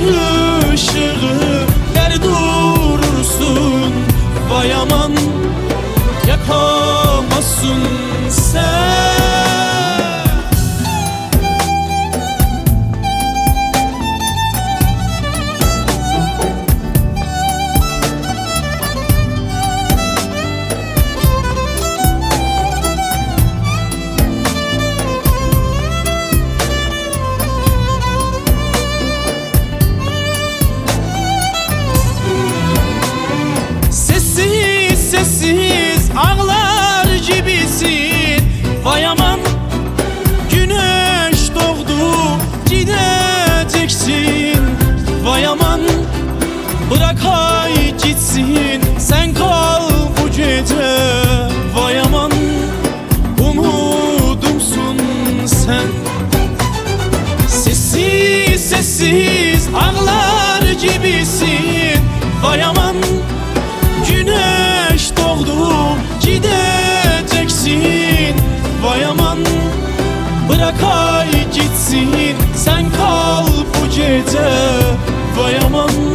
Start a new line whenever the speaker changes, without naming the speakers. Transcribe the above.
ay ışığı der durursun. Vay aman yakamazsın sen. Sessiz ağlar gibisin. Vay aman güneş doğdu gideceksin. Vay aman bırak ay gitsin, sen kal bu gece. Vay aman umudumsun sen. Sessiz sessiz ağlar gibisin. Vay aman güneş doğdu gideceksin. Vay aman bırak ay gitsin, sen kal bu gece. Vay aman